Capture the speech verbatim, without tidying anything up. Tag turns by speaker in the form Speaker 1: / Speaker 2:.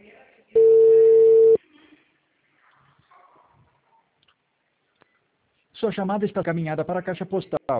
Speaker 1: Sua chamada está caminhada para a caixa postal.